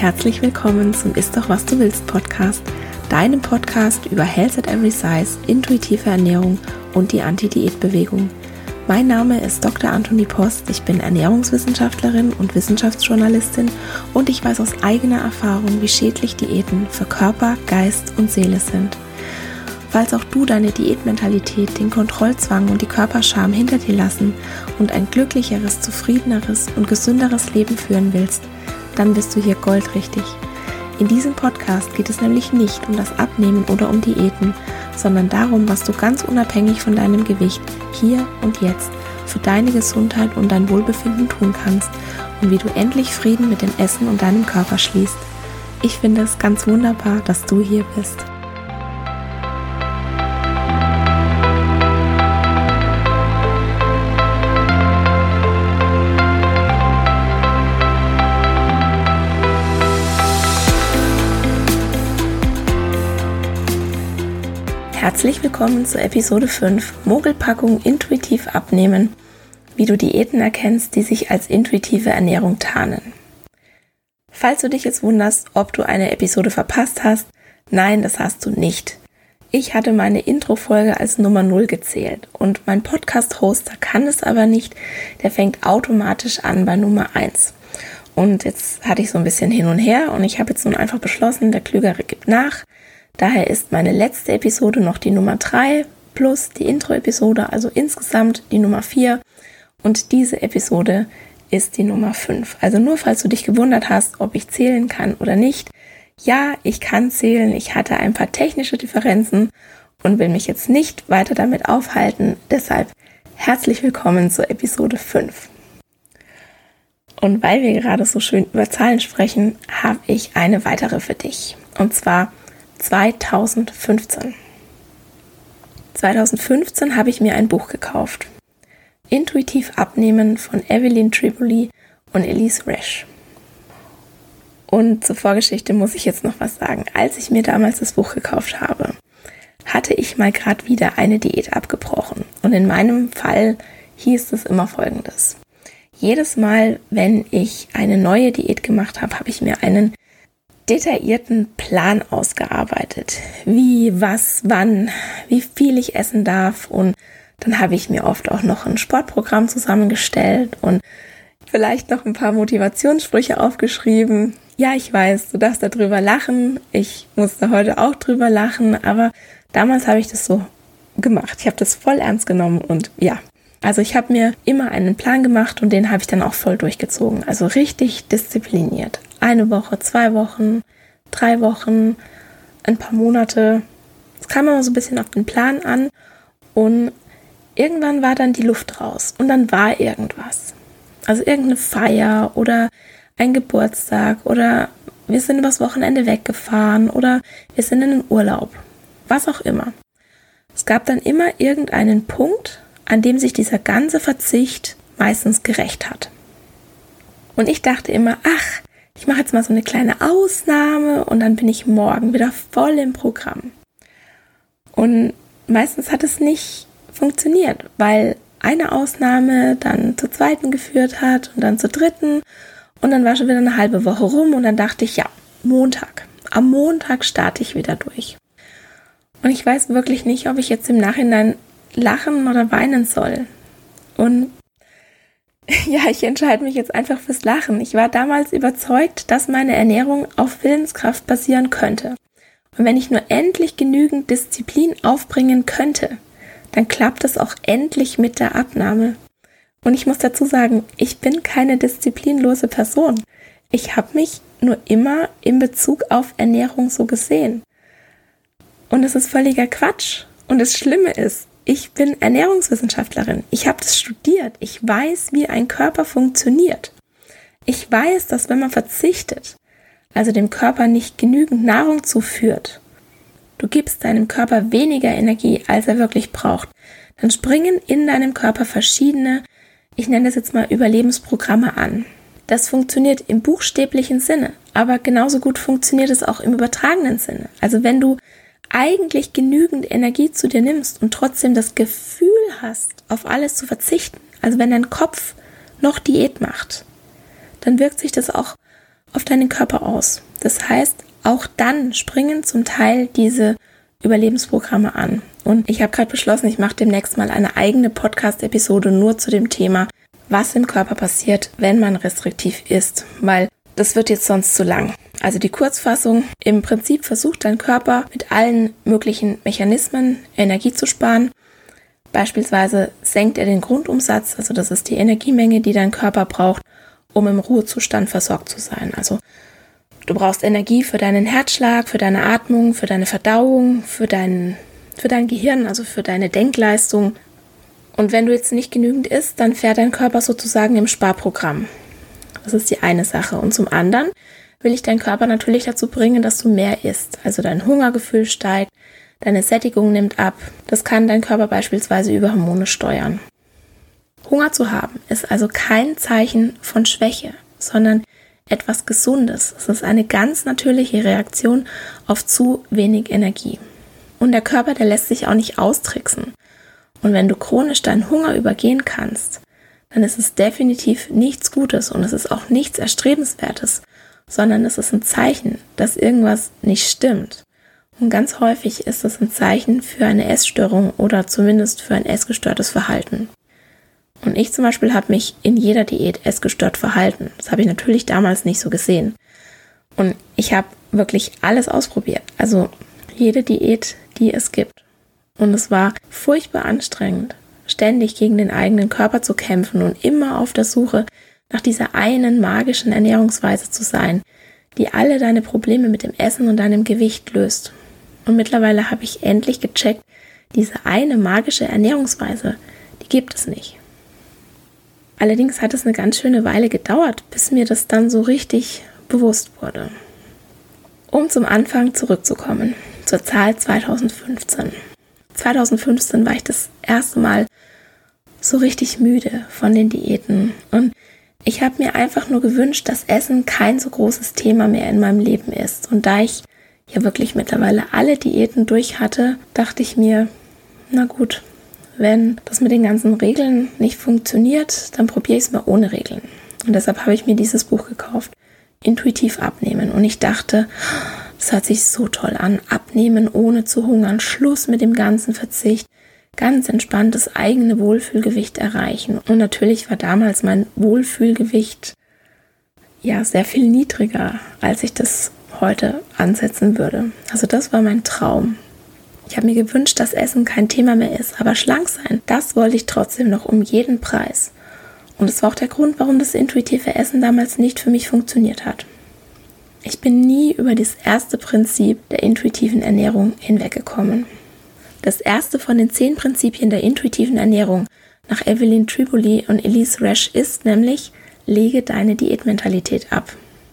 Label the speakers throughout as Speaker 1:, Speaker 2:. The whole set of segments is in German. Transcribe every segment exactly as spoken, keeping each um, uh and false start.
Speaker 1: herzlich willkommen zum Ist doch was du willst Podcast, deinem Podcast über Health at Every Size, intuitive Ernährung und die Anti-Diät-Bewegung. Mein Name ist Doktor Antonie Post, ich bin Ernährungswissenschaftlerin und Wissenschaftsjournalistin und ich weiß aus eigener Erfahrung, wie schädlich Diäten für Körper, Geist und Seele sind. Falls auch du deine Diätmentalität, den Kontrollzwang und die Körperscham hinter dir lassen und ein glücklicheres, zufriedeneres und gesünderes Leben führen willst, dann bist du hier goldrichtig. In diesem Podcast geht es nämlich nicht um das Abnehmen oder um Diäten, sondern darum, was du ganz unabhängig von deinem Gewicht hier und jetzt für deine Gesundheit und dein Wohlbefinden tun kannst und wie du endlich Frieden mit dem Essen und deinem Körper schließt. Ich finde es ganz wunderbar, dass du hier bist. Herzlich willkommen zur Episode fünf, Mogelpackung intuitiv abnehmen, wie du Diäten erkennst, die sich als intuitive Ernährung tarnen. Falls du dich jetzt wunderst, ob du eine Episode verpasst hast, nein, das hast du nicht. Ich hatte meine Intro-Folge als Nummer null gezählt und mein Podcast-Hoster kann es aber nicht, der fängt automatisch an bei Nummer eins. Und jetzt hatte ich so ein bisschen hin und her und ich habe jetzt nun einfach beschlossen, der Klügere gibt nach. Daher ist meine letzte Episode noch die Nummer drei plus die Intro-Episode, also insgesamt die Nummer vier. Und diese Episode ist die Nummer fünf. Also nur falls du dich gewundert hast, ob ich zählen kann oder nicht. Ja, ich kann zählen. Ich hatte ein paar technische Differenzen und will mich jetzt nicht weiter damit aufhalten. Deshalb herzlich willkommen zur Episode fünf. Und weil wir gerade so schön über Zahlen sprechen, habe ich eine weitere für dich. Und zwar zweitausendfünfzehn. zweitausendfünfzehn habe ich mir ein Buch gekauft. Intuitiv Abnehmen von Evelyn Tribole und Elyse Resch. Und zur Vorgeschichte muss ich jetzt noch was sagen. Als ich mir damals das Buch gekauft habe, hatte ich mal gerade wieder eine Diät abgebrochen. Und in meinem Fall hieß es immer Folgendes. Jedes Mal, wenn ich eine neue Diät gemacht habe, habe ich mir einen detaillierten Plan ausgearbeitet. Wie, was, wann, wie viel ich essen darf. Und dann habe ich mir oft auch noch ein Sportprogramm zusammengestellt und vielleicht noch ein paar Motivationssprüche aufgeschrieben. Ja, ich weiß, du darfst darüber lachen. Ich musste heute auch drüber lachen, aber damals habe ich das so gemacht. Ich habe das voll ernst genommen und ja, also ich habe mir immer einen Plan gemacht und den habe ich dann auch voll durchgezogen. Also richtig diszipliniert. Eine Woche, zwei Wochen, drei Wochen, ein paar Monate. Es kam immer so ein bisschen auf den Plan an und irgendwann war dann die Luft raus und dann war irgendwas. Also irgendeine Feier oder ein Geburtstag oder wir sind übers Wochenende weggefahren oder wir sind in den Urlaub. Was auch immer. Es gab dann immer irgendeinen Punkt, an dem sich dieser ganze Verzicht meistens gerächt hat. Und ich dachte immer, ach, ich mache jetzt mal so eine kleine Ausnahme und dann bin ich morgen wieder voll im Programm. Und meistens hat es nicht funktioniert, weil eine Ausnahme dann zur zweiten geführt hat und dann zur dritten und dann war schon wieder eine halbe Woche rum und dann dachte ich, ja, Montag. Am Montag starte ich wieder durch. Und ich weiß wirklich nicht, ob ich jetzt im Nachhinein lachen oder weinen soll. Und ja, ich entscheide mich jetzt einfach fürs Lachen. Ich war damals überzeugt, dass meine Ernährung auf Willenskraft basieren könnte. Und wenn ich nur endlich genügend Disziplin aufbringen könnte, dann klappt es auch endlich mit der Abnahme. Und ich muss dazu sagen, ich bin keine disziplinlose Person. Ich habe mich nur immer in Bezug auf Ernährung so gesehen. Und es ist völliger Quatsch. Und das Schlimme ist, ich bin Ernährungswissenschaftlerin. Ich habe das studiert. Ich weiß, wie ein Körper funktioniert. Ich weiß, dass wenn man verzichtet, also dem Körper nicht genügend Nahrung zuführt, du gibst deinem Körper weniger Energie, als er wirklich braucht, dann springen in deinem Körper verschiedene, ich nenne das jetzt mal Überlebensprogramme an. Das funktioniert im buchstäblichen Sinne, aber genauso gut funktioniert es auch im übertragenen Sinne. Also wenn du eigentlich genügend Energie zu dir nimmst und trotzdem das Gefühl hast, auf alles zu verzichten, also wenn dein Kopf noch Diät macht, dann wirkt sich das auch auf deinen Körper aus. Das heißt, auch dann springen zum Teil diese Überlebensprogramme an. Und ich habe gerade beschlossen, ich mache demnächst mal eine eigene Podcast-Episode nur zu dem Thema, was im Körper passiert, wenn man restriktiv isst, weil das wird jetzt sonst zu lang. Also die Kurzfassung, im Prinzip versucht dein Körper mit allen möglichen Mechanismen Energie zu sparen. Beispielsweise senkt er den Grundumsatz, also das ist die Energiemenge, die dein Körper braucht, um im Ruhezustand versorgt zu sein. Also du brauchst Energie für deinen Herzschlag, für deine Atmung, für deine Verdauung, für dein, für dein Gehirn, also für deine Denkleistung. Und wenn du jetzt nicht genügend isst, dann fährt dein Körper sozusagen im Sparprogramm. Das ist die eine Sache. Und zum anderen will ich deinen Körper natürlich dazu bringen, dass du mehr isst. Also dein Hungergefühl steigt, deine Sättigung nimmt ab. Das kann dein Körper beispielsweise über Hormone steuern. Hunger zu haben ist also kein Zeichen von Schwäche, sondern etwas Gesundes. Es ist eine ganz natürliche Reaktion auf zu wenig Energie. Und der Körper, der lässt sich auch nicht austricksen. Und wenn du chronisch deinen Hunger übergehen kannst, dann ist es definitiv nichts Gutes und es ist auch nichts Erstrebenswertes, sondern es ist ein Zeichen, dass irgendwas nicht stimmt. Und ganz häufig ist es ein Zeichen für eine Essstörung oder zumindest für ein essgestörtes Verhalten. Und ich zum Beispiel habe mich in jeder Diät essgestört verhalten. Das habe ich natürlich damals nicht so gesehen. Und ich habe wirklich alles ausprobiert. Also jede Diät, die es gibt. Und es war furchtbar anstrengend, ständig gegen den eigenen Körper zu kämpfen und immer auf der Suche nach dieser einen magischen Ernährungsweise zu sein, die alle deine Probleme mit dem Essen und deinem Gewicht löst. Und mittlerweile habe ich endlich gecheckt, diese eine magische Ernährungsweise, die gibt es nicht. Allerdings hat es eine ganz schöne Weile gedauert, bis mir das dann so richtig bewusst wurde. Um zum Anfang zurückzukommen, zur Zahl zweitausendfünfzehn. zweitausendfünfzehn war ich das erste Mal so richtig müde von den Diäten und ich habe mir einfach nur gewünscht, dass Essen kein so großes Thema mehr in meinem Leben ist. Und da ich ja wirklich mittlerweile alle Diäten durch hatte, dachte ich mir, na gut, wenn das mit den ganzen Regeln nicht funktioniert, dann probiere ich es mal ohne Regeln. Und deshalb habe ich mir dieses Buch gekauft, Intuitiv abnehmen. Und ich dachte, das hört sich so toll an, abnehmen ohne zu hungern, Schluss mit dem ganzen Verzicht, ganz entspannt das eigene Wohlfühlgewicht erreichen. Und natürlich war damals mein Wohlfühlgewicht ja sehr viel niedriger, als ich das heute ansetzen würde. Also das war mein Traum. Ich habe mir gewünscht, dass Essen kein Thema mehr ist, aber schlank sein, das wollte ich trotzdem noch um jeden Preis. Und das war auch der Grund, warum das intuitive Essen damals nicht für mich funktioniert hat. Ich bin nie über das erste Prinzip der intuitiven Ernährung hinweggekommen. Das erste von den zehn Prinzipien der intuitiven Ernährung nach Evelyn Tribole und Elyse Resch ist nämlich, lege deine Diätmentalität ab.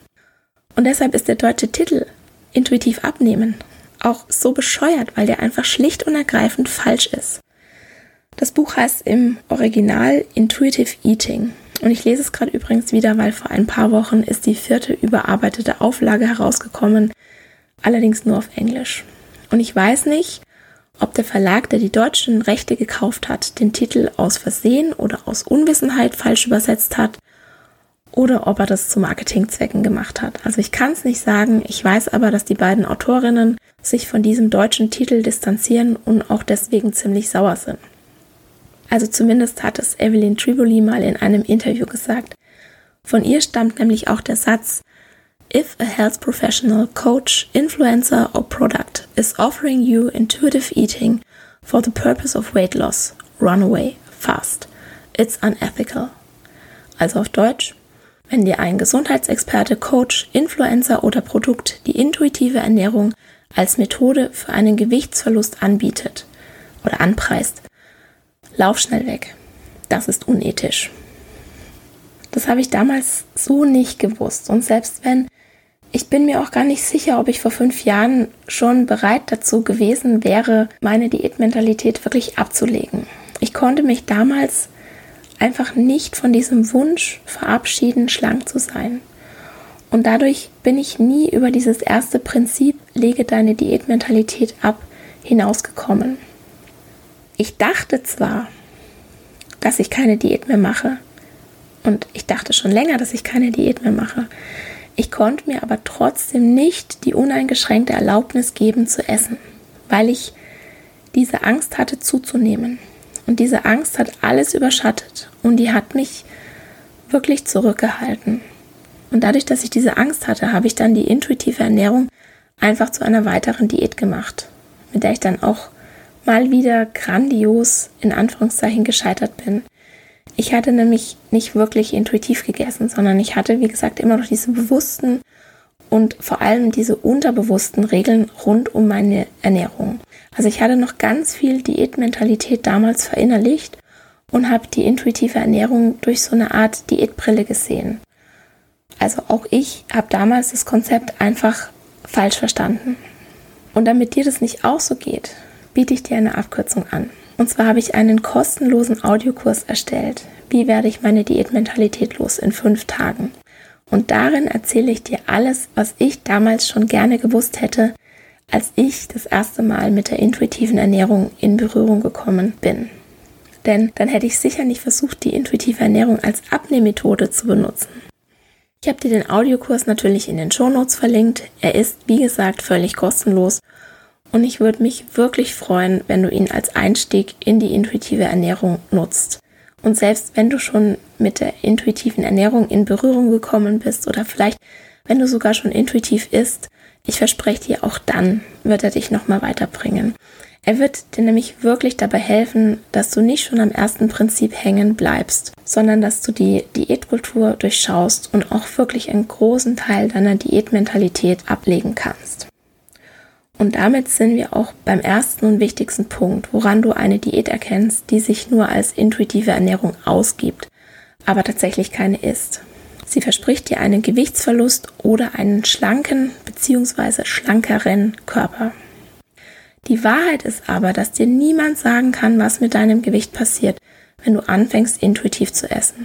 Speaker 1: Und deshalb ist der deutsche Titel Intuitiv abnehmen auch so bescheuert, weil der einfach schlicht und ergreifend falsch ist. Das Buch heißt im Original Intuitive Eating. Und ich lese es gerade übrigens wieder, weil vor ein paar Wochen ist die vierte überarbeitete Auflage herausgekommen, allerdings nur auf Englisch. Und ich weiß nicht, ob der Verlag, der die deutschen Rechte gekauft hat, den Titel aus Versehen oder aus Unwissenheit falsch übersetzt hat oder ob er das zu Marketingzwecken gemacht hat. Also ich kann es nicht sagen, ich weiß aber, dass die beiden Autorinnen sich von diesem deutschen Titel distanzieren und auch deswegen ziemlich sauer sind. Also zumindest hat es Evelyn Tribole mal in einem Interview gesagt. Von ihr stammt nämlich auch der Satz, If a health professional, coach, influencer or product is offering you intuitive eating for the purpose of weight loss, run away, fast. It's unethical. Also auf Deutsch, wenn dir ein Gesundheitsexperte, Coach, Influencer oder Produkt die intuitive Ernährung als Methode für einen Gewichtsverlust anbietet oder anpreist, lauf schnell weg. Das ist unethisch. Das habe ich damals so nicht gewusst. Und selbst wenn, ich bin mir auch gar nicht sicher, ob ich vor fünf Jahren schon bereit dazu gewesen wäre, meine Diätmentalität wirklich abzulegen. Ich konnte mich damals einfach nicht von diesem Wunsch verabschieden, schlank zu sein. Und dadurch bin ich nie über dieses erste Prinzip, lege deine Diätmentalität ab, hinausgekommen. Ich dachte zwar, dass ich keine Diät mehr mache, und ich dachte schon länger, dass ich keine Diät mehr mache. Ich konnte mir aber trotzdem nicht die uneingeschränkte Erlaubnis geben zu essen, weil ich diese Angst hatte zuzunehmen. Und diese Angst hat alles überschattet und die hat mich wirklich zurückgehalten. Und dadurch, dass ich diese Angst hatte, habe ich dann die intuitive Ernährung einfach zu einer weiteren Diät gemacht, mit der ich dann auch mal wieder grandios in Anführungszeichen gescheitert bin. Ich hatte nämlich nicht wirklich intuitiv gegessen, sondern ich hatte, wie gesagt, immer noch diese bewussten und vor allem diese unterbewussten Regeln rund um meine Ernährung. Also ich hatte noch ganz viel Diätmentalität damals verinnerlicht und habe die intuitive Ernährung durch so eine Art Diätbrille gesehen. Also auch ich habe damals das Konzept einfach falsch verstanden. Und damit dir das nicht auch so geht, biete ich dir eine Abkürzung an. Und zwar habe ich einen kostenlosen Audiokurs erstellt. Wie werde ich meine Diätmentalität los in fünf Tagen? Und darin erzähle ich dir alles, was ich damals schon gerne gewusst hätte, als ich das erste Mal mit der intuitiven Ernährung in Berührung gekommen bin. Denn dann hätte ich sicher nicht versucht, die intuitive Ernährung als Abnehmmethode zu benutzen. Ich habe dir den Audiokurs natürlich in den Shownotes verlinkt. Er ist, wie gesagt, völlig kostenlos. Und ich würde mich wirklich freuen, wenn du ihn als Einstieg in die intuitive Ernährung nutzt. Und selbst wenn du schon mit der intuitiven Ernährung in Berührung gekommen bist oder vielleicht, wenn du sogar schon intuitiv isst, ich verspreche dir, auch dann wird er dich nochmal weiterbringen. Er wird dir nämlich wirklich dabei helfen, dass du nicht schon am ersten Prinzip hängen bleibst, sondern dass du die Diätkultur durchschaust und auch wirklich einen großen Teil deiner Diätmentalität ablegen kannst. Und damit sind wir auch beim ersten und wichtigsten Punkt, woran du eine Diät erkennst, die sich nur als intuitive Ernährung ausgibt, aber tatsächlich keine ist. Sie verspricht dir einen Gewichtsverlust oder einen schlanken bzw. schlankeren Körper. Die Wahrheit ist aber, dass dir niemand sagen kann, was mit deinem Gewicht passiert, wenn du anfängst, intuitiv zu essen.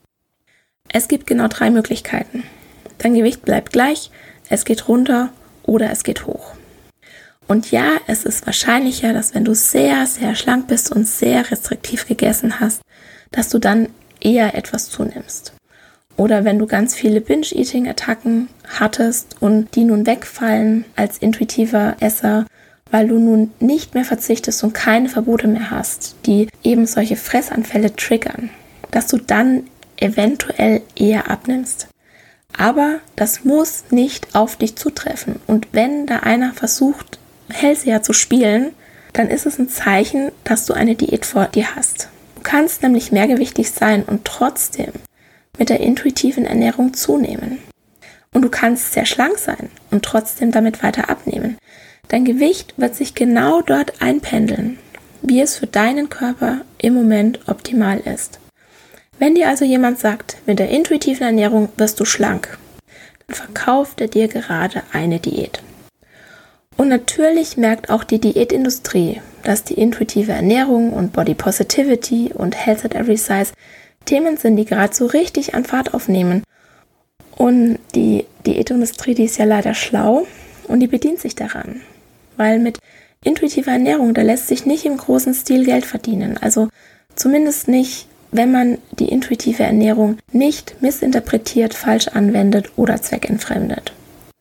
Speaker 1: Es gibt genau drei Möglichkeiten. Dein Gewicht bleibt gleich, es geht runter oder es geht hoch. Und ja, es ist wahrscheinlicher, dass wenn du sehr, sehr schlank bist und sehr restriktiv gegessen hast, dass du dann eher etwas zunimmst. Oder wenn du ganz viele Binge-Eating-Attacken hattest und die nun wegfallen als intuitiver Esser, weil du nun nicht mehr verzichtest und keine Verbote mehr hast, die eben solche Fressanfälle triggern, dass du dann eventuell eher abnimmst. Aber das muss nicht auf dich zutreffen. Und wenn da einer versucht, Hellseher zu spielen, dann ist es ein Zeichen, dass du eine Diät vor dir hast. Du kannst nämlich mehrgewichtig sein und trotzdem mit der intuitiven Ernährung zunehmen. Und du kannst sehr schlank sein und trotzdem damit weiter abnehmen. Dein Gewicht wird sich genau dort einpendeln, wie es für deinen Körper im Moment optimal ist. Wenn dir also jemand sagt, mit der intuitiven Ernährung wirst du schlank, dann verkauft er dir gerade eine Diät. Und natürlich merkt auch die Diätindustrie, dass die intuitive Ernährung und Body Positivity und Health at Every Size Themen sind, die gerade so richtig an Fahrt aufnehmen. Und die Diätindustrie, die ist ja leider schlau und die bedient sich daran. Weil mit intuitiver Ernährung, da lässt sich nicht im großen Stil Geld verdienen. Also zumindest nicht, wenn man die intuitive Ernährung nicht missinterpretiert, falsch anwendet oder zweckentfremdet.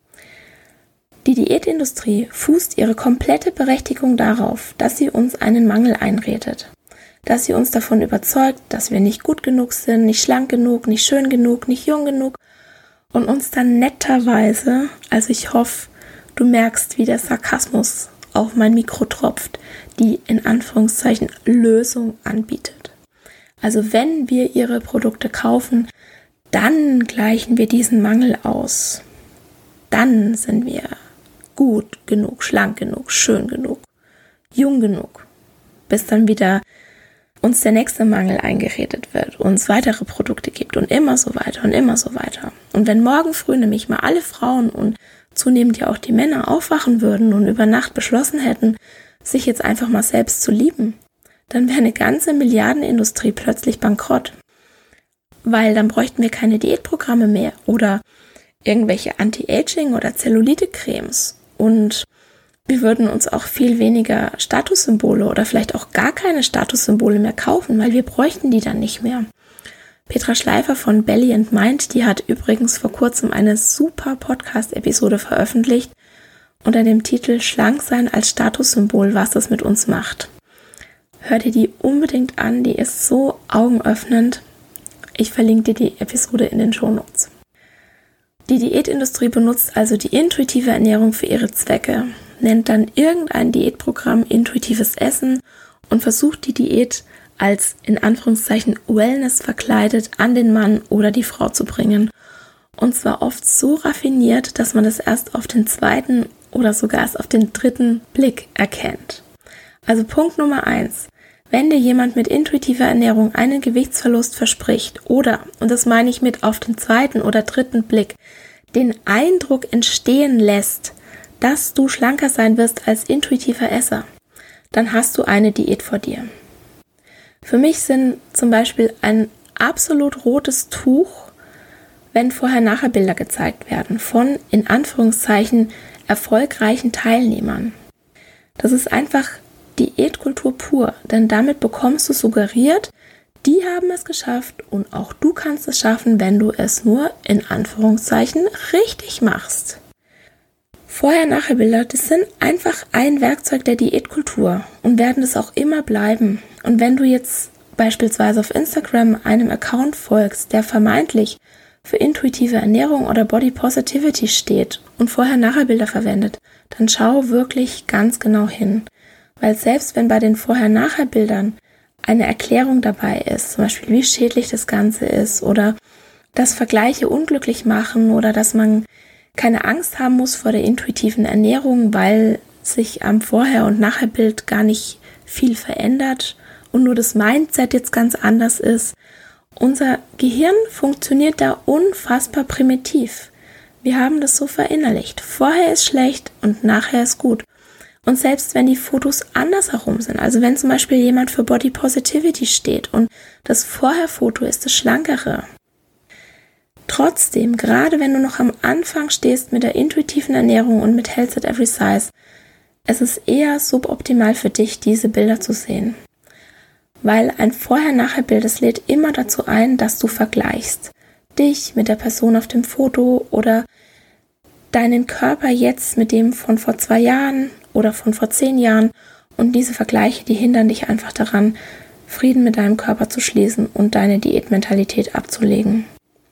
Speaker 1: Die Diätindustrie fußt ihre komplette Berechtigung darauf, dass sie uns einen Mangel einredet. Dass sie uns davon überzeugt, dass wir nicht gut genug sind, nicht schlank genug, nicht schön genug, nicht jung genug und uns dann netterweise, also ich hoffe, du merkst, wie der Sarkasmus auf mein Mikro tropft, die in Anführungszeichen Lösung anbietet. Also wenn wir ihre Produkte kaufen, dann gleichen wir diesen Mangel aus. Dann sind wir gut genug, schlank genug, schön genug, jung genug, bis dann wieder uns der nächste Mangel eingeredet wird, uns weitere Produkte gibt und immer so weiter und immer so weiter. Und wenn morgen früh nämlich mal alle Frauen und zunehmend ja auch die Männer aufwachen würden und über Nacht beschlossen hätten, sich jetzt einfach mal selbst zu lieben, dann wäre eine ganze Milliardenindustrie plötzlich bankrott. Weil dann bräuchten wir keine Diätprogramme mehr oder irgendwelche Anti-Aging- oder Zellulite-Cremes. Und wir würden uns auch viel weniger Statussymbole oder vielleicht auch gar keine Statussymbole mehr kaufen, weil wir bräuchten die dann nicht mehr. Petra Schleifer von Belly and Mind, die hat übrigens vor kurzem eine super Podcast-Episode veröffentlicht unter dem Titel Schlank sein als Statussymbol, was das mit uns macht. Hör dir die unbedingt an, die ist so augenöffnend. Ich verlinke dir die Episode in den Shownotes. Die Diätindustrie benutzt also die intuitive Ernährung für ihre Zwecke, nennt dann irgendein Diätprogramm intuitives Essen und versucht die Diät als in Anführungszeichen Wellness verkleidet an den Mann oder die Frau zu bringen. Und zwar oft so raffiniert, dass man das erst auf den zweiten oder sogar erst auf den dritten Blick erkennt. Also Punkt Nummer eins. Wenn dir jemand mit intuitiver Ernährung einen Gewichtsverlust verspricht oder, und das meine ich mit auf den zweiten oder dritten Blick, den Eindruck entstehen lässt, dass du schlanker sein wirst als intuitiver Esser, dann hast du eine Diät vor dir. Für mich sind zum Beispiel ein absolut rotes Tuch, wenn Vorher-Nachher-Bilder gezeigt werden von, in Anführungszeichen, erfolgreichen Teilnehmern. Das ist einfach Diätkultur pur, denn damit bekommst du suggeriert, die haben es geschafft und auch du kannst es schaffen, wenn du es nur, in Anführungszeichen, richtig machst. Vorher-Nachher-Bilder, das sind einfach ein Werkzeug der Diätkultur und werden es auch immer bleiben. Und wenn du jetzt beispielsweise auf Instagram einem Account folgst, der vermeintlich für intuitive Ernährung oder Body Positivity steht und Vorher-Nachher-Bilder verwendet, dann schau wirklich ganz genau hin. Weil selbst wenn bei den Vorher-Nachher-Bildern eine Erklärung dabei ist, zum Beispiel wie schädlich das Ganze ist oder dass Vergleiche unglücklich machen oder dass man keine Angst haben muss vor der intuitiven Ernährung, weil sich am Vorher- und Nachher-Bild gar nicht viel verändert und nur das Mindset jetzt ganz anders ist. Unser Gehirn funktioniert da unfassbar primitiv. Wir haben das so verinnerlicht. Vorher ist schlecht und nachher ist gut. Und selbst wenn die Fotos andersherum sind, also wenn zum Beispiel jemand für Body Positivity steht und das Vorher-Foto ist das Schlankere, trotzdem, gerade wenn du noch am Anfang stehst mit der intuitiven Ernährung und mit Health at Every Size, es ist eher suboptimal für dich, diese Bilder zu sehen. Weil ein Vorher-Nachher-Bild, es lädt immer dazu ein, dass du vergleichst. Dich mit der Person auf dem Foto oder deinen Körper jetzt mit dem von vor zwei Jahren oder von vor zehn Jahren. Und diese Vergleiche, die hindern dich einfach daran, Frieden mit deinem Körper zu schließen und deine Diätmentalität abzulegen.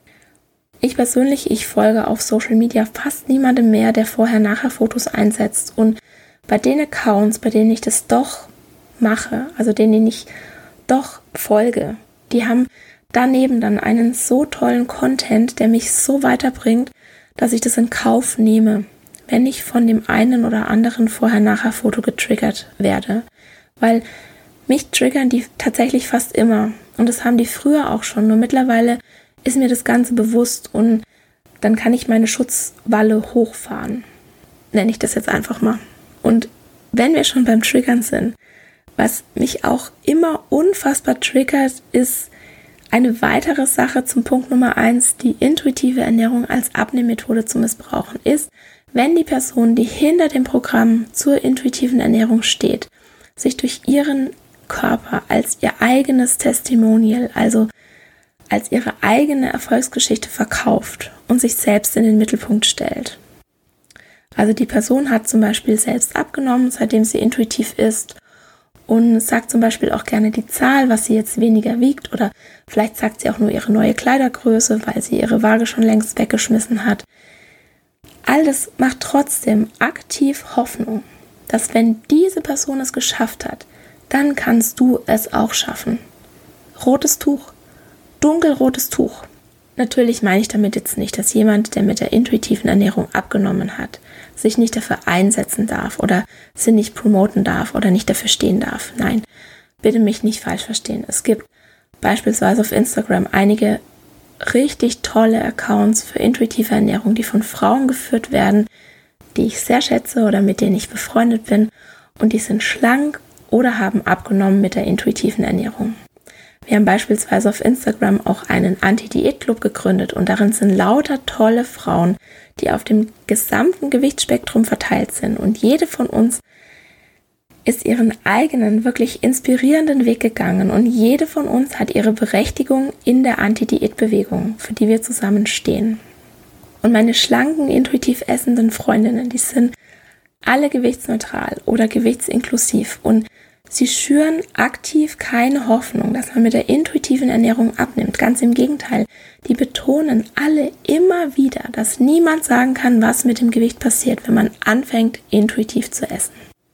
Speaker 1: Ich persönlich, ich folge auf Social Media fast niemandem mehr, der Vorher-Nachher-Fotos einsetzt. Und bei den Accounts, bei denen ich das doch mache, also denen ich doch folge, die haben daneben dann einen so tollen Content, der mich so weiterbringt, dass ich das in Kauf nehme, wenn ich von dem einen oder anderen Vorher-Nachher-Foto getriggert werde. Weil mich triggern die tatsächlich fast immer. Und das haben die früher auch schon. Nur mittlerweile ist mir das Ganze bewusst und dann kann ich meine Schutzwalle hochfahren. Nenne ich das jetzt einfach mal. Und wenn wir schon beim Triggern sind, was mich auch immer unfassbar triggert, ist eine weitere Sache zum Punkt Nummer eins, die intuitive Ernährung als Abnehmmethode zu missbrauchen, ist, wenn die Person, die hinter dem Programm zur intuitiven Ernährung steht, sich durch ihren Körper als ihr eigenes Testimonial, also als ihre eigene Erfolgsgeschichte verkauft und sich selbst in den Mittelpunkt stellt. Also die Person hat zum Beispiel selbst abgenommen, seitdem sie intuitiv isst und sagt zum Beispiel auch gerne die Zahl, was sie jetzt weniger wiegt oder vielleicht sagt sie auch nur ihre neue Kleidergröße, weil sie ihre Waage schon längst weggeschmissen hat. All das macht trotzdem aktiv Hoffnung, dass wenn diese Person es geschafft hat, dann kannst du es auch schaffen. Rotes Tuch, dunkelrotes Tuch. Natürlich meine ich damit jetzt nicht, dass jemand, der mit der intuitiven Ernährung abgenommen hat, sich nicht dafür einsetzen darf oder sie nicht promoten darf oder nicht dafür stehen darf. Nein, bitte mich nicht falsch verstehen. Es gibt beispielsweise auf Instagram einige richtig tolle Accounts für intuitive Ernährung, die von Frauen geführt werden, die ich sehr schätze oder mit denen ich befreundet bin und die sind schlank oder haben abgenommen mit der intuitiven Ernährung. Wir haben beispielsweise auf Instagram auch einen Anti-Diät-Club gegründet und darin sind lauter tolle Frauen, die auf dem gesamten Gewichtsspektrum verteilt sind und jede von uns ist ihren eigenen, wirklich inspirierenden Weg gegangen und jede von uns hat ihre Berechtigung in der Anti-Diät-Bewegung, für die wir zusammen stehen. Und meine schlanken, intuitiv essenden Freundinnen, die sind alle gewichtsneutral oder gewichtsinklusiv und sie schüren aktiv keine Hoffnung, dass man mit der intuitiven Ernährung abnimmt. Ganz im Gegenteil, die betonen alle immer wieder, dass niemand sagen kann, was mit dem Gewicht passiert, wenn man anfängt, intuitiv zu essen.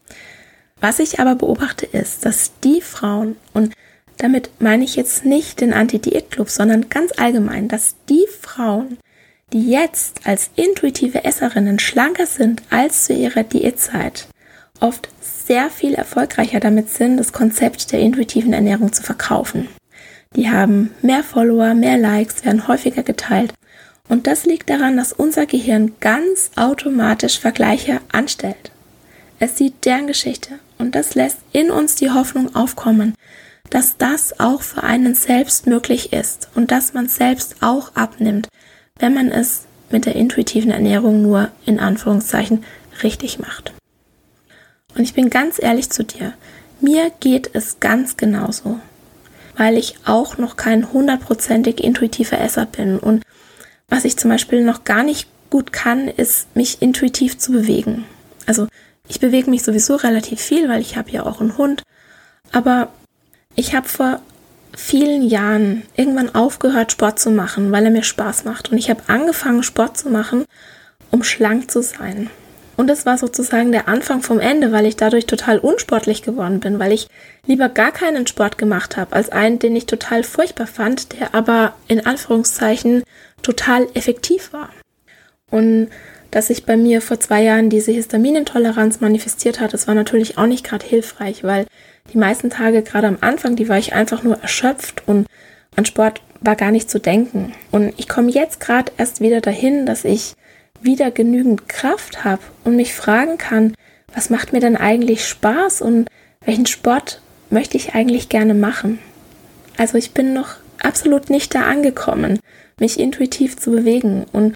Speaker 1: Was ich aber beobachte ist, dass die Frauen, und damit meine ich jetzt nicht den Anti-Diät-Club, sondern ganz allgemein, dass die Frauen, die jetzt als intuitive Esserinnen schlanker sind als zu ihrer Diätzeit, oft sehr viel erfolgreicher damit sind, das Konzept der intuitiven Ernährung zu verkaufen. Die haben mehr Follower, mehr Likes, werden häufiger geteilt. Und das liegt daran, dass unser Gehirn ganz automatisch Vergleiche anstellt. Es sieht deren Geschichte und das lässt in uns die Hoffnung aufkommen, dass das auch für einen selbst möglich ist und dass man selbst auch abnimmt, wenn man es mit der intuitiven Ernährung nur in Anführungszeichen richtig macht. Und ich bin ganz ehrlich zu dir, mir geht es ganz genauso, weil ich auch noch kein hundertprozentig intuitiver Esser bin und was ich zum Beispiel noch gar nicht gut kann, ist mich intuitiv zu bewegen. Also ich bewege mich sowieso relativ viel, weil ich habe ja auch einen Hund, aber ich habe vor vielen Jahren irgendwann aufgehört, Sport zu machen, weil er mir Spaß macht und ich habe angefangen, Sport zu machen, um schlank zu sein. Und das war sozusagen der Anfang vom Ende, weil ich dadurch total unsportlich geworden bin, weil ich lieber gar keinen Sport gemacht habe, als einen, den ich total furchtbar fand, der aber in Anführungszeichen total effektiv war. Und dass sich bei mir vor zwei Jahren diese Histaminintoleranz manifestiert hat, das war natürlich auch nicht gerade hilfreich, weil die meisten Tage, gerade am Anfang, die war ich einfach nur erschöpft und an Sport war gar nicht zu denken. Und ich komme jetzt gerade erst wieder dahin, dass ich wieder genügend Kraft habe und mich fragen kann, was macht mir denn eigentlich Spaß und welchen Sport möchte ich eigentlich gerne machen? Also ich bin noch absolut nicht da angekommen, mich intuitiv zu bewegen und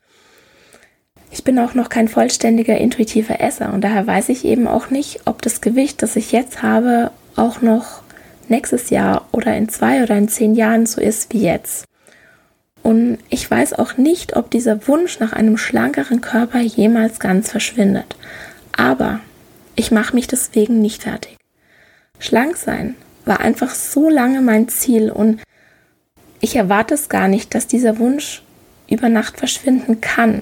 Speaker 1: ich bin auch noch kein vollständiger intuitiver Esser und daher weiß ich eben auch nicht, ob das Gewicht, das ich jetzt habe, auch noch nächstes Jahr oder in zwei oder in zehn Jahren so ist wie jetzt. Und ich weiß auch nicht, ob dieser Wunsch nach einem schlankeren Körper jemals ganz verschwindet. Aber ich mache mich deswegen nicht fertig. Schlank sein war einfach so lange mein Ziel und ich erwarte es gar nicht, dass dieser Wunsch über Nacht verschwinden kann.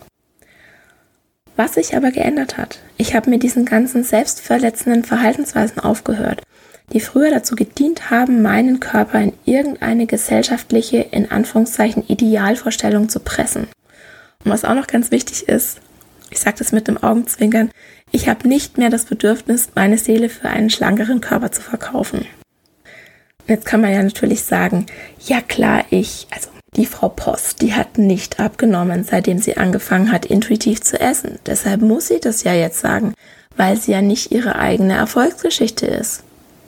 Speaker 1: Was sich aber geändert hat, ich habe mit diesen ganzen selbstverletzenden Verhaltensweisen aufgehört, die früher dazu gedient haben, meinen Körper in irgendeine gesellschaftliche, in Anführungszeichen, Idealvorstellung zu pressen. Und was auch noch ganz wichtig ist, ich sage das mit dem Augenzwinkern, ich habe nicht mehr das Bedürfnis, meine Seele für einen schlankeren Körper zu verkaufen. Und jetzt kann man ja natürlich sagen, ja klar, ich, also die Frau Post, die hat nicht abgenommen, seitdem sie angefangen hat, intuitiv zu essen. Deshalb muss sie das ja jetzt sagen, weil sie ja nicht ihre eigene Erfolgsgeschichte ist.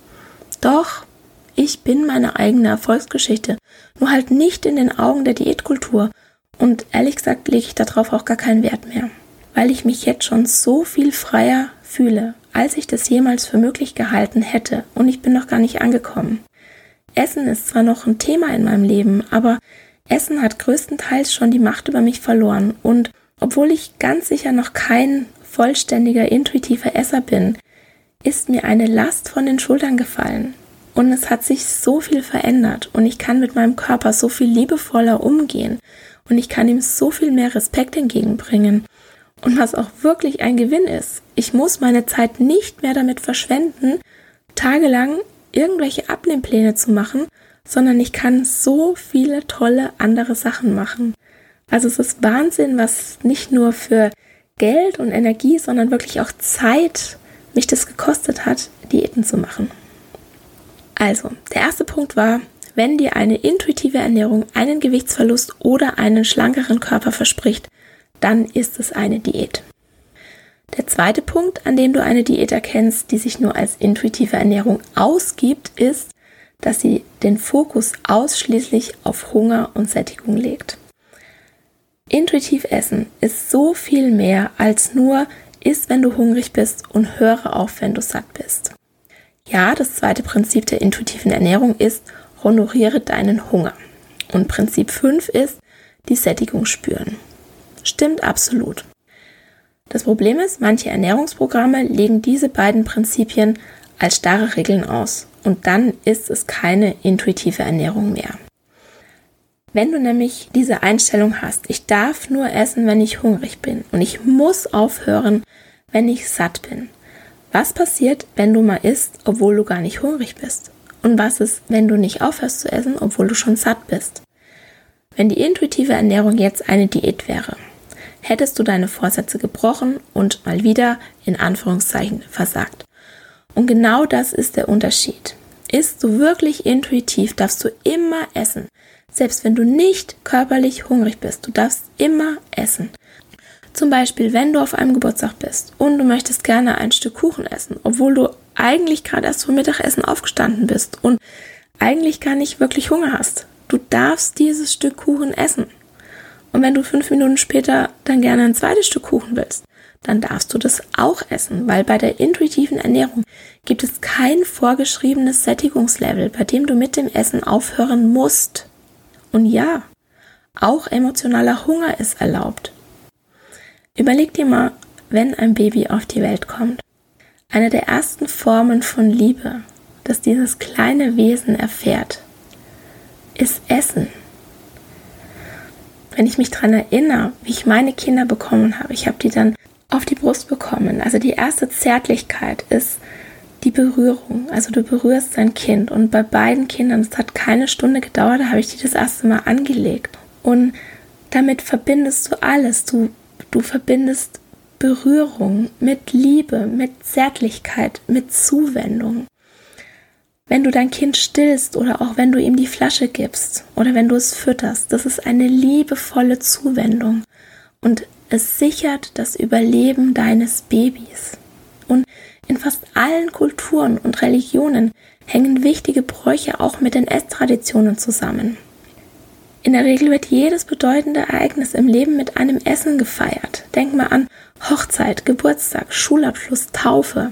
Speaker 1: Doch, ich bin meine eigene Erfolgsgeschichte, nur halt nicht in den Augen der Diätkultur und ehrlich gesagt lege ich darauf auch gar keinen Wert mehr, weil ich mich jetzt schon so viel freier fühle, als ich das jemals für möglich gehalten hätte und ich bin noch gar nicht angekommen. Essen ist zwar noch ein Thema in meinem Leben, aber Essen hat größtenteils schon die Macht über mich verloren und obwohl ich ganz sicher noch kein vollständiger, intuitiver Esser bin, ist mir eine Last von den Schultern gefallen und es hat sich so viel verändert und ich kann mit meinem Körper so viel liebevoller umgehen und ich kann ihm so viel mehr Respekt entgegenbringen und was auch wirklich ein Gewinn ist, ich muss meine Zeit nicht mehr damit verschwenden, tagelang irgendwelche Abnehmpläne zu machen, sondern ich kann so viele tolle andere Sachen machen. Also es ist Wahnsinn, was nicht nur für Geld und Energie, sondern wirklich auch Zeit mich das gekostet hat, Diäten zu machen. Also, der erste Punkt war, wenn dir eine intuitive Ernährung einen Gewichtsverlust oder einen schlankeren Körper verspricht, dann ist es eine Diät. Der zweite Punkt, an dem du eine Diät erkennst, die sich nur als intuitive Ernährung ausgibt, ist, dass sie den Fokus ausschließlich auf Hunger und Sättigung legt. Intuitiv essen ist so viel mehr als nur iss, wenn du hungrig bist und höre auf, wenn du satt bist. Ja, das zweite Prinzip der intuitiven Ernährung ist, honoriere deinen Hunger. Und Prinzip fünf ist, die Sättigung spüren. Stimmt absolut. Das Problem ist, manche Ernährungsprogramme legen diese beiden Prinzipien als starre Regeln aus. Und dann ist es keine intuitive Ernährung mehr. Wenn du nämlich diese Einstellung hast, ich darf nur essen, wenn ich hungrig bin und ich muss aufhören, wenn ich satt bin. Was passiert, wenn du mal isst, obwohl du gar nicht hungrig bist? Und was ist, wenn du nicht aufhörst zu essen, obwohl du schon satt bist? Wenn die intuitive Ernährung jetzt eine Diät wäre, hättest du deine Vorsätze gebrochen und mal wieder in Anführungszeichen versagt. Und genau das ist der Unterschied. Isst du wirklich intuitiv, darfst du immer essen. Selbst wenn du nicht körperlich hungrig bist, du darfst immer essen. Zum Beispiel, wenn du auf einem Geburtstag bist und du möchtest gerne ein Stück Kuchen essen, obwohl du eigentlich gerade erst zum Mittagessen aufgestanden bist und eigentlich gar nicht wirklich Hunger hast. Du darfst dieses Stück Kuchen essen. Und wenn du fünf Minuten später dann gerne ein zweites Stück Kuchen willst, dann darfst du das auch essen, weil bei der intuitiven Ernährung gibt es kein vorgeschriebenes Sättigungslevel, bei dem du mit dem Essen aufhören musst. Und ja, auch emotionaler Hunger ist erlaubt. Überleg dir mal, wenn ein Baby auf die Welt kommt. Eine der ersten Formen von Liebe, das dieses kleine Wesen erfährt, ist Essen. Wenn ich mich daran erinnere, wie ich meine Kinder bekommen habe, ich habe die dann auf die Brust bekommen. Also die erste Zärtlichkeit ist die Berührung. Also du berührst dein Kind und bei beiden Kindern, es hat keine Stunde gedauert, da habe ich die das erste Mal angelegt. Und damit verbindest du alles. Du, du verbindest Berührung mit Liebe, mit Zärtlichkeit, mit Zuwendung. Wenn du dein Kind stillst oder auch wenn du ihm die Flasche gibst oder wenn du es fütterst, das ist eine liebevolle Zuwendung und es sichert das Überleben deines Babys. Und in fast allen Kulturen und Religionen hängen wichtige Bräuche auch mit den Esstraditionen zusammen. In der Regel wird jedes bedeutende Ereignis im Leben mit einem Essen gefeiert. Denk mal an Hochzeit, Geburtstag, Schulabschluss, Taufe.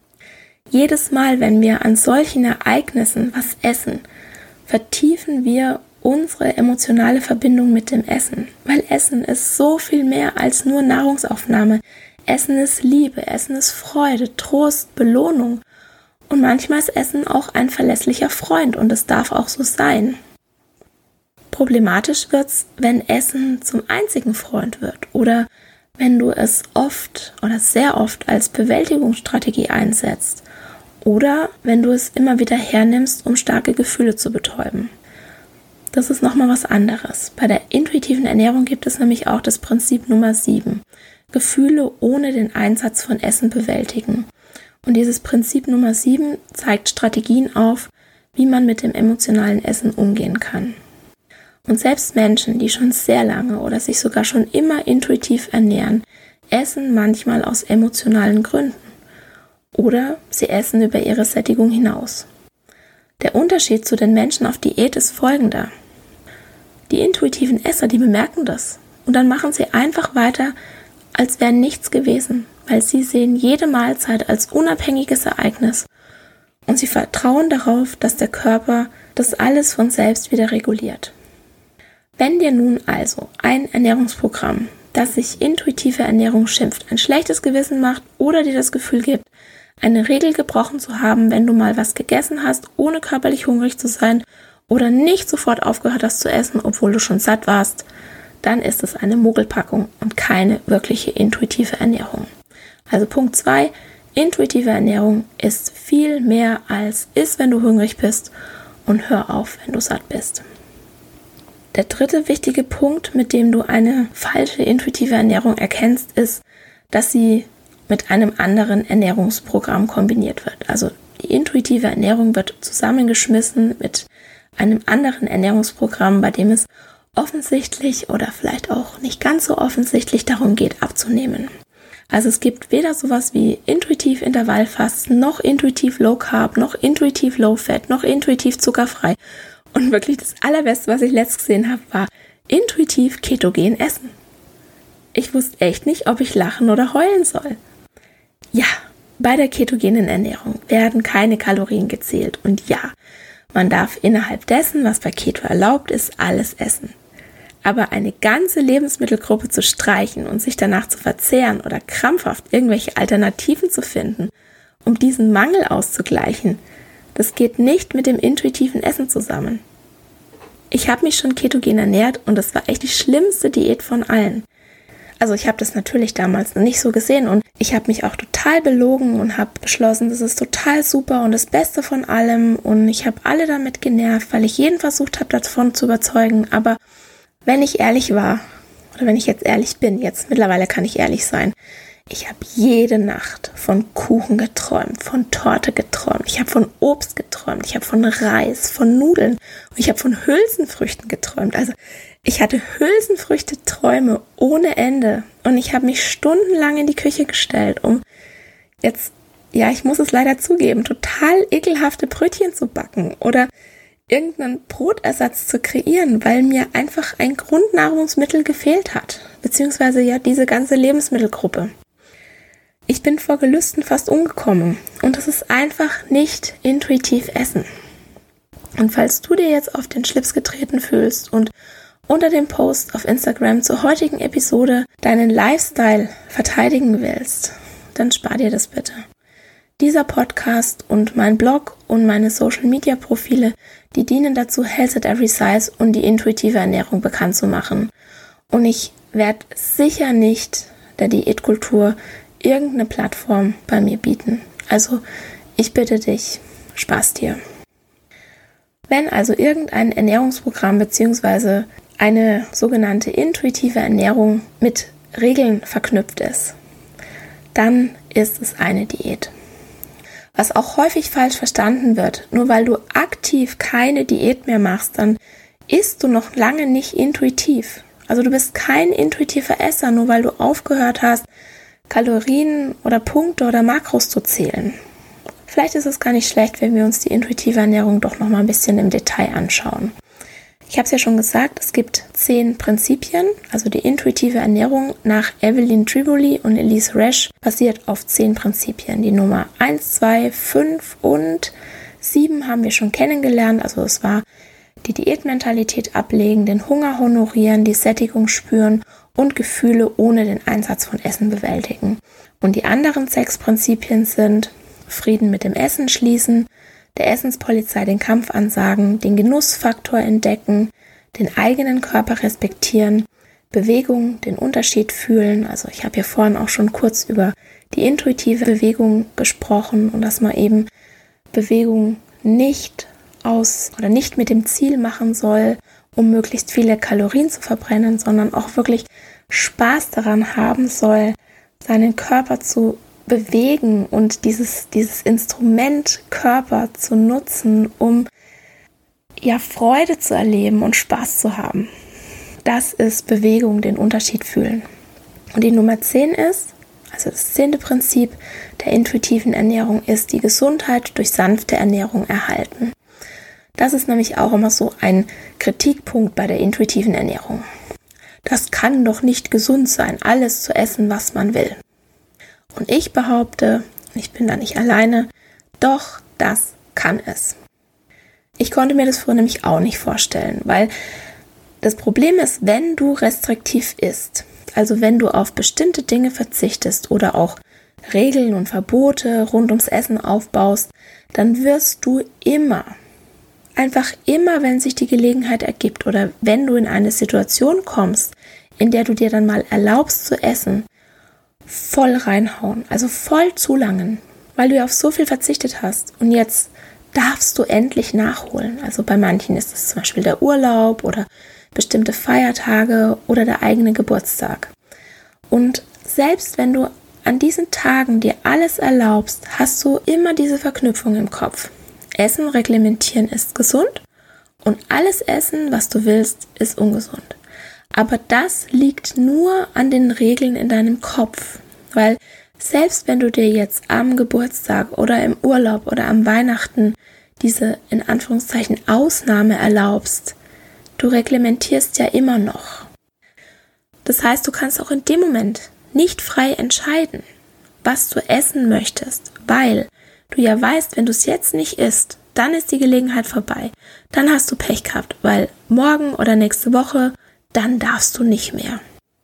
Speaker 1: Jedes Mal, wenn wir an solchen Ereignissen was essen, vertiefen wir unsere emotionale Verbindung mit dem Essen. Weil Essen ist so viel mehr als nur Nahrungsaufnahme. Essen ist Liebe, Essen ist Freude, Trost, Belohnung. Und manchmal ist Essen auch ein verlässlicher Freund und es darf auch so sein. Problematisch wird's, wenn Essen zum einzigen Freund wird oder wenn du es oft oder sehr oft als Bewältigungsstrategie einsetzt oder wenn du es immer wieder hernimmst, um starke Gefühle zu betäuben. Das ist nochmal was anderes. Bei der intuitiven Ernährung gibt es nämlich auch das Prinzip Nummer sieben. Gefühle ohne den Einsatz von Essen bewältigen. Und dieses Prinzip Nummer sieben zeigt Strategien auf, wie man mit dem emotionalen Essen umgehen kann. Und selbst Menschen, die schon sehr lange oder sich sogar schon immer intuitiv ernähren, essen manchmal aus emotionalen Gründen. Oder sie essen über ihre Sättigung hinaus. Der Unterschied zu den Menschen auf Diät ist folgender. Die intuitiven Esser, die bemerken das. Und dann machen sie einfach weiter, als wäre nichts gewesen, weil sie sehen jede Mahlzeit als unabhängiges Ereignis. Und sie vertrauen darauf, dass der Körper das alles von selbst wieder reguliert. Wenn dir nun also ein Ernährungsprogramm, das sich intuitive Ernährung schimpft, ein schlechtes Gewissen macht oder dir das Gefühl gibt, eine Regel gebrochen zu haben, wenn du mal was gegessen hast, ohne körperlich hungrig zu sein oder nicht sofort aufgehört hast zu essen, obwohl du schon satt warst, dann ist es eine Mogelpackung und keine wirkliche intuitive Ernährung. Also Punkt zwei, intuitive Ernährung ist viel mehr als iss, wenn du hungrig bist und hör auf, wenn du satt bist. Der dritte wichtige Punkt, mit dem du eine falsche intuitive Ernährung erkennst, ist, dass sie mit einem anderen Ernährungsprogramm kombiniert wird. Also die intuitive Ernährung wird zusammengeschmissen mit einem anderen Ernährungsprogramm, bei dem es offensichtlich oder vielleicht auch nicht ganz so offensichtlich darum geht, abzunehmen. Also es gibt weder sowas wie intuitiv Intervallfasten, noch intuitiv Low Carb, noch intuitiv Low Fat, noch intuitiv zuckerfrei. Und wirklich das Allerbeste, was ich letztens gesehen habe, war intuitiv ketogen essen. Ich wusste echt nicht, ob ich lachen oder heulen soll. Ja, Bei der ketogenen Ernährung werden keine Kalorien gezählt und ja, man darf innerhalb dessen, was bei Keto erlaubt ist, alles essen. Aber eine ganze Lebensmittelgruppe zu streichen und sich danach zu verzehren oder krampfhaft irgendwelche Alternativen zu finden, um diesen Mangel auszugleichen, das geht nicht mit dem intuitiven Essen zusammen. Ich habe mich schon ketogen ernährt und das war echt die schlimmste Diät von allen. Also ich habe das natürlich damals nicht so gesehen und ich habe mich auch total belogen und habe beschlossen, das ist total super und das Beste von allem und ich habe alle damit genervt, weil ich jeden versucht habe, davon zu überzeugen. Aber wenn ich ehrlich war, oder wenn ich jetzt ehrlich bin, jetzt mittlerweile kann ich ehrlich sein, ich habe jede Nacht von Kuchen geträumt, von Torte geträumt, ich habe von Obst geträumt, ich habe von Reis, von Nudeln und ich habe von Hülsenfrüchten geträumt. Also ich hatte Hülsenfrüchte-Träume ohne Ende und ich habe mich stundenlang in die Küche gestellt, um jetzt, ja, ich muss es leider zugeben, total ekelhafte Brötchen zu backen oder irgendeinen Brotersatz zu kreieren, weil mir einfach ein Grundnahrungsmittel gefehlt hat, beziehungsweise ja diese ganze Lebensmittelgruppe. Ich bin vor Gelüsten fast umgekommen und das ist einfach nicht intuitiv essen. Und falls du dir jetzt auf den Schlips getreten fühlst und unter dem Post auf Instagram zur heutigen Episode deinen Lifestyle verteidigen willst, dann spar dir das bitte. Dieser Podcast und mein Blog und meine Social-Media-Profile, die dienen dazu, Health at Every Size und die intuitive Ernährung bekannt zu machen. Und ich werde sicher nicht der Diätkultur irgendeine Plattform bei mir bieten. Also ich bitte dich, spar's dir. Wenn also irgendein Ernährungsprogramm bzw. eine sogenannte intuitive Ernährung mit Regeln verknüpft ist, dann ist es eine Diät. Was auch häufig falsch verstanden wird, nur weil du aktiv keine Diät mehr machst, dann isst du noch lange nicht intuitiv. Also du bist kein intuitiver Esser, nur weil du aufgehört hast, Kalorien oder Punkte oder Makros zu zählen. Vielleicht ist es gar nicht schlecht, wenn wir uns die intuitive Ernährung doch noch mal ein bisschen im Detail anschauen. Ich habe es ja schon gesagt, es gibt zehn Prinzipien, also die intuitive Ernährung nach Evelyn Tribole und Elise Resch basiert auf zehn Prinzipien. Die Nummer eins, zwei, fünf und sieben haben wir schon kennengelernt, also es war die Diätmentalität ablegen, den Hunger honorieren, die Sättigung spüren und Gefühle ohne den Einsatz von Essen bewältigen. Und die anderen sechs Prinzipien sind Frieden mit dem Essen schließen, der Essenspolizei den Kampf ansagen, den Genussfaktor entdecken, den eigenen Körper respektieren, Bewegung, den Unterschied fühlen. Also ich habe hier vorhin auch schon kurz über die intuitive Bewegung gesprochen und dass man eben Bewegung nicht aus oder nicht mit dem Ziel machen soll, um möglichst viele Kalorien zu verbrennen, sondern auch wirklich Spaß daran haben soll, seinen Körper zu bewegen und dieses, dieses Instrument Körper zu nutzen, um ja Freude zu erleben und Spaß zu haben. Das ist Bewegung, den Unterschied fühlen. Und die Nummer zehn ist, also das zehnte Prinzip der intuitiven Ernährung ist, die Gesundheit durch sanfte Ernährung erhalten. Das ist nämlich auch immer so ein Kritikpunkt bei der intuitiven Ernährung. Das kann doch nicht gesund sein, alles zu essen, was man will. Und ich behaupte, ich bin da nicht alleine, doch, das kann es. Ich konnte mir das früher nämlich auch nicht vorstellen, weil das Problem ist, wenn du restriktiv isst, also wenn du auf bestimmte Dinge verzichtest oder auch Regeln und Verbote rund ums Essen aufbaust, dann wirst du immer, einfach immer, wenn sich die Gelegenheit ergibt oder wenn du in eine Situation kommst, in der du dir dann mal erlaubst zu essen, voll reinhauen, also voll zulangen, weil du ja auf so viel verzichtet hast und jetzt darfst du endlich nachholen. Also bei manchen ist es zum Beispiel der Urlaub oder bestimmte Feiertage oder der eigene Geburtstag. Und selbst wenn du an diesen Tagen dir alles erlaubst, hast du immer diese Verknüpfung im Kopf. Essen reglementieren ist gesund und alles Essen, was du willst, ist ungesund. Aber das liegt nur an den Regeln in deinem Kopf, weil selbst wenn du dir jetzt am Geburtstag oder im Urlaub oder am Weihnachten diese in Anführungszeichen Ausnahme erlaubst, du reglementierst ja immer noch. Das heißt, du kannst auch in dem Moment nicht frei entscheiden, was du essen möchtest, weil du ja weißt, wenn du es jetzt nicht isst, dann ist die Gelegenheit vorbei. Dann hast du Pech gehabt, weil morgen oder nächste Woche, dann darfst du nicht mehr.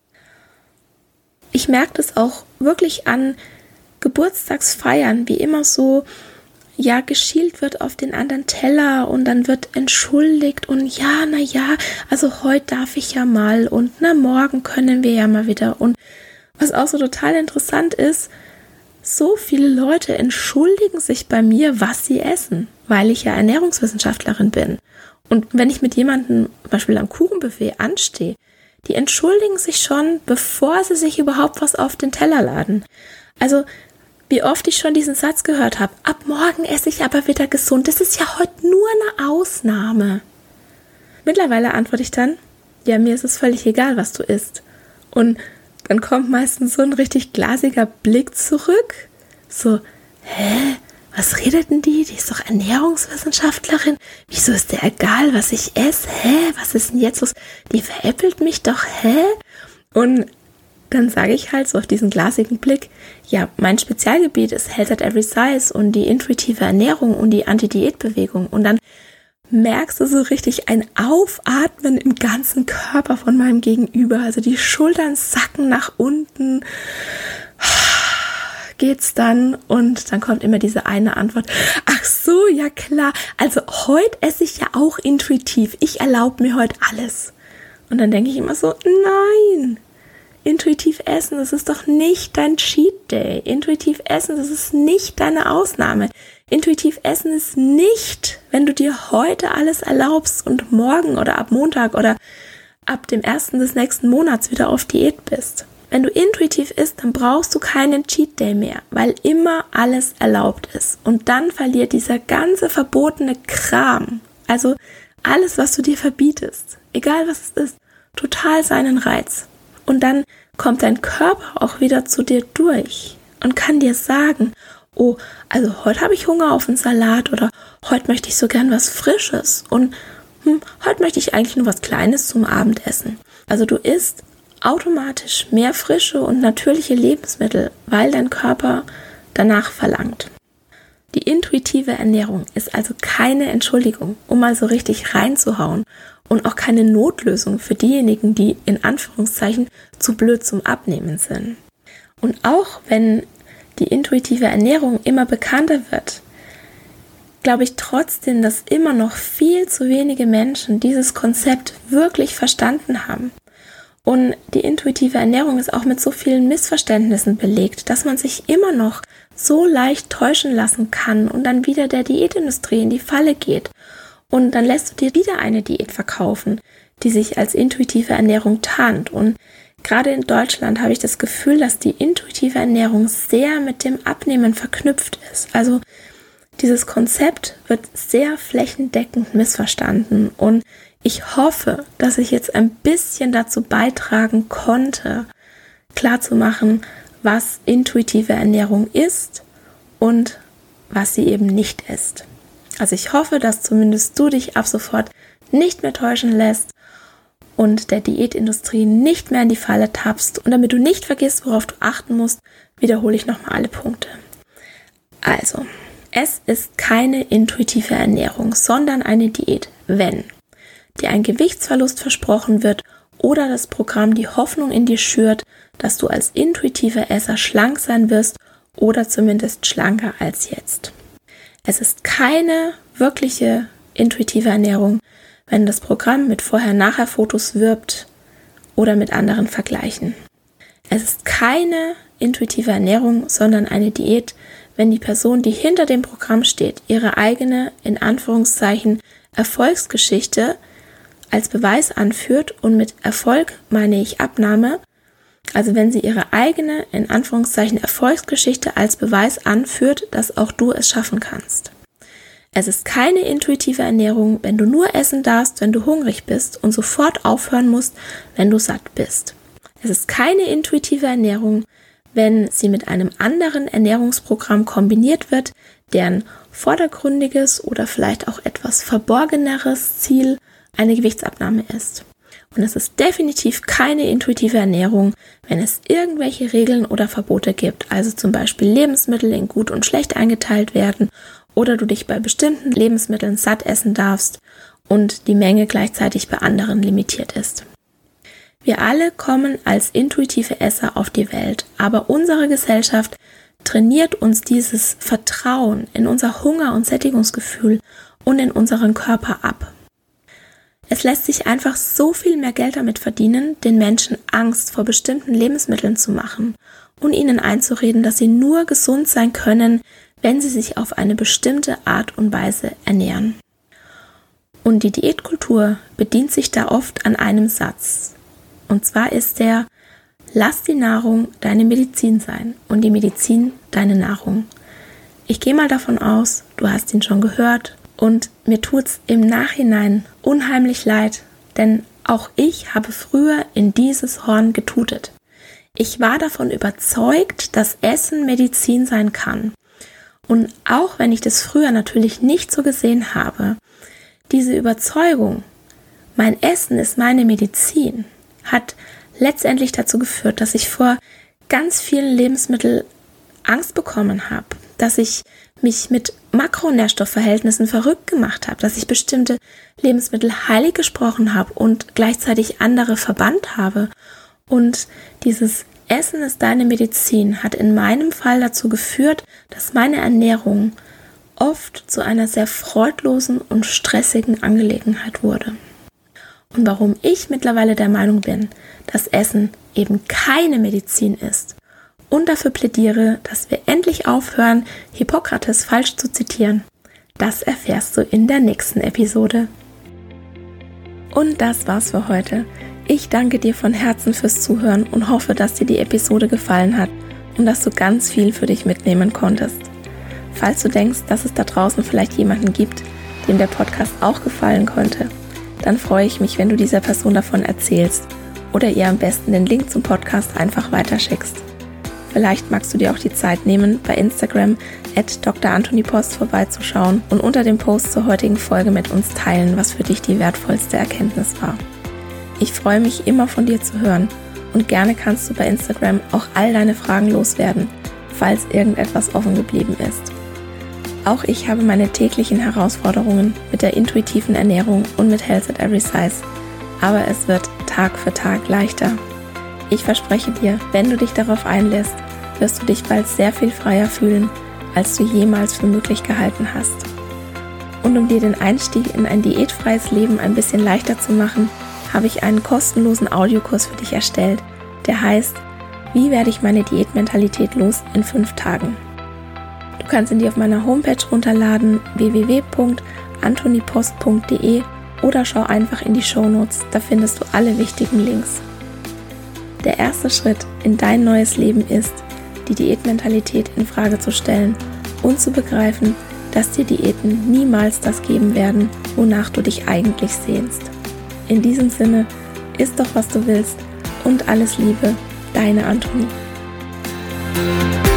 Speaker 1: Ich merke das auch wirklich an Geburtstagsfeiern, wie immer so, ja, geschielt wird auf den anderen Teller und dann wird entschuldigt und ja, na ja, also heute darf ich ja mal und na, morgen können wir ja mal wieder. Und was auch so total interessant ist, so viele Leute entschuldigen sich bei mir, was sie essen, weil ich ja Ernährungswissenschaftlerin bin. Und wenn ich mit jemandem zum Beispiel am Kuchenbuffet anstehe, die entschuldigen sich schon, bevor sie sich überhaupt was auf den Teller laden. Also wie oft ich schon diesen Satz gehört habe, ab morgen esse ich aber wieder gesund, das ist ja heute nur eine Ausnahme. Mittlerweile antworte ich dann, ja, mir ist es völlig egal, was du isst. Und dann kommt meistens so ein richtig glasiger Blick zurück, so, hä, was redet denn die? Die ist doch Ernährungswissenschaftlerin. Wieso ist der egal, was ich esse? Hä, was ist denn jetzt los? Die veräppelt mich doch, hä? Und dann sage ich halt so auf diesen glasigen Blick, ja, mein Spezialgebiet ist Health at Every Size und die intuitive Ernährung und die Anti-Diät-Bewegung. Und dann merkst du so richtig ein Aufatmen im ganzen Körper von meinem Gegenüber. Also die Schultern sacken nach unten, geht's dann und dann kommt immer diese eine Antwort, ach so, ja klar, also heute esse ich ja auch intuitiv, ich erlaube mir heute alles. Und dann denke ich immer so, nein, intuitiv essen, das ist doch nicht dein Cheat Day. Intuitiv essen, das ist nicht deine Ausnahme. Intuitiv essen ist nicht, wenn du dir heute alles erlaubst und morgen oder ab Montag oder ab dem ersten des nächsten Monats wieder auf Diät bist. Wenn du intuitiv isst, dann brauchst du keinen Cheat Day mehr, weil immer alles erlaubt ist. Und dann verliert dieser ganze verbotene Kram, also alles, was du dir verbietest, egal was es ist, total seinen Reiz. Und dann kommt dein Körper auch wieder zu dir durch und kann dir sagen, oh, also heute habe ich Hunger auf einen Salat oder heute möchte ich so gern was Frisches und hm, heute möchte ich eigentlich nur was Kleines zum Abendessen. Also du isst automatisch mehr frische und natürliche Lebensmittel, weil dein Körper danach verlangt. Die intuitive Ernährung ist also keine Entschuldigung, um mal so richtig reinzuhauen und auch keine Notlösung für diejenigen, die in Anführungszeichen zu blöd zum Abnehmen sind. Und auch wenn die intuitive Ernährung immer bekannter wird, glaube ich trotzdem, dass immer noch viel zu wenige Menschen dieses Konzept wirklich verstanden haben. Und die intuitive Ernährung ist auch mit so vielen Missverständnissen belegt, dass man sich immer noch so leicht täuschen lassen kann und dann wieder der Diätindustrie in die Falle geht. Und dann lässt du dir wieder eine Diät verkaufen, die sich als intuitive Ernährung tarnt. Und gerade in Deutschland habe ich das Gefühl, dass die intuitive Ernährung sehr mit dem Abnehmen verknüpft ist. Also dieses Konzept wird sehr flächendeckend missverstanden und ich hoffe, dass ich jetzt ein bisschen dazu beitragen konnte, klarzumachen, was intuitive Ernährung ist und was sie eben nicht ist. Also ich hoffe, dass zumindest du dich ab sofort nicht mehr täuschen lässt und der Diätindustrie nicht mehr in die Falle tappst. Und damit du nicht vergisst, worauf du achten musst, wiederhole ich nochmal alle Punkte. Also, es ist keine intuitive Ernährung, sondern eine Diät, wenn dir ein Gewichtsverlust versprochen wird oder das Programm die Hoffnung in dir schürt, dass du als intuitiver Esser schlank sein wirst oder zumindest schlanker als jetzt. Es ist keine wirkliche intuitive Ernährung, wenn das Programm mit Vorher-Nachher-Fotos wirbt oder mit anderen Vergleichen. Es ist keine intuitive Ernährung, sondern eine Diät, wenn die Person, die hinter dem Programm steht, ihre eigene, in Anführungszeichen, Erfolgsgeschichte als Beweis anführt, und mit Erfolg meine ich Abnahme, also wenn sie ihre eigene, in Anführungszeichen, Erfolgsgeschichte als Beweis anführt, dass auch du es schaffen kannst. Es ist keine intuitive Ernährung, wenn du nur essen darfst, wenn du hungrig bist und sofort aufhören musst, wenn du satt bist. Es ist keine intuitive Ernährung, wenn sie mit einem anderen Ernährungsprogramm kombiniert wird, deren vordergründiges oder vielleicht auch etwas verborgeneres Ziel eine Gewichtsabnahme ist. Und es ist definitiv keine intuitive Ernährung, wenn es irgendwelche Regeln oder Verbote gibt, also zum Beispiel Lebensmittel in gut und schlecht eingeteilt werden oder du dich bei bestimmten Lebensmitteln satt essen darfst und die Menge gleichzeitig bei anderen limitiert ist. Wir alle kommen als intuitive Esser auf die Welt, aber unsere Gesellschaft trainiert uns dieses Vertrauen in unser Hunger- und Sättigungsgefühl und in unseren Körper ab. Es lässt sich einfach so viel mehr Geld damit verdienen, den Menschen Angst vor bestimmten Lebensmitteln zu machen und ihnen einzureden, dass sie nur gesund sein können, wenn sie sich auf eine bestimmte Art und Weise ernähren. Und die Diätkultur bedient sich da oft an einem Satz. Und zwar ist der: Lass die Nahrung deine Medizin sein und die Medizin deine Nahrung. Ich gehe mal davon aus, du hast ihn schon gehört und mir tut's im Nachhinein unheimlich leid, denn auch ich habe früher in dieses Horn getutet. Ich war davon überzeugt, dass Essen Medizin sein kann. Und auch wenn ich das früher natürlich nicht so gesehen habe, diese Überzeugung, mein Essen ist meine Medizin, hat letztendlich dazu geführt, dass ich vor ganz vielen Lebensmitteln Angst bekommen habe, dass ich mich mit Makronährstoffverhältnissen verrückt gemacht habe, dass ich bestimmte Lebensmittel heilig gesprochen habe und gleichzeitig andere verbannt habe. Und dieses Essen ist deine Medizin hat in meinem Fall dazu geführt, dass meine Ernährung oft zu einer sehr freudlosen und stressigen Angelegenheit wurde. Und warum ich mittlerweile der Meinung bin, dass Essen eben keine Medizin ist und dafür plädiere, dass wir endlich aufhören, Hippokrates falsch zu zitieren, das erfährst du in der nächsten Episode. Und das war's für heute. Ich danke dir von Herzen fürs Zuhören und hoffe, dass dir die Episode gefallen hat und dass du ganz viel für dich mitnehmen konntest. Falls du denkst, dass es da draußen vielleicht jemanden gibt, dem der Podcast auch gefallen könnte, dann freue ich mich, wenn du dieser Person davon erzählst oder ihr am besten den Link zum Podcast einfach weiterschickst. Vielleicht magst du dir auch die Zeit nehmen, bei Instagram at Doktor Anthony Post vorbeizuschauen und unter dem Post zur heutigen Folge mit uns teilen, was für dich die wertvollste Erkenntnis war. Ich freue mich immer von dir zu hören und gerne kannst du bei Instagram auch all deine Fragen loswerden, falls irgendetwas offen geblieben ist. Auch ich habe meine täglichen Herausforderungen mit der intuitiven Ernährung und mit Health at Every Size, aber es wird Tag für Tag leichter. Ich verspreche dir, wenn du dich darauf einlässt, wirst du dich bald sehr viel freier fühlen, als du jemals für möglich gehalten hast. Und um dir den Einstieg in ein diätfreies Leben ein bisschen leichter zu machen, habe ich einen kostenlosen Audiokurs für dich erstellt, der heißt: Wie werde ich meine Diätmentalität los in fünf Tagen? Du kannst ihn dir auf meiner Homepage runterladen, w w w punkt anthonypost punkt d e, oder schau einfach in die Shownotes, da findest du alle wichtigen Links. Der erste Schritt in dein neues Leben ist, die Diätmentalität in Frage zu stellen und zu begreifen, dass dir Diäten niemals das geben werden, wonach du dich eigentlich sehnst. In diesem Sinne, iss doch, was du willst und alles Liebe, deine Anthony.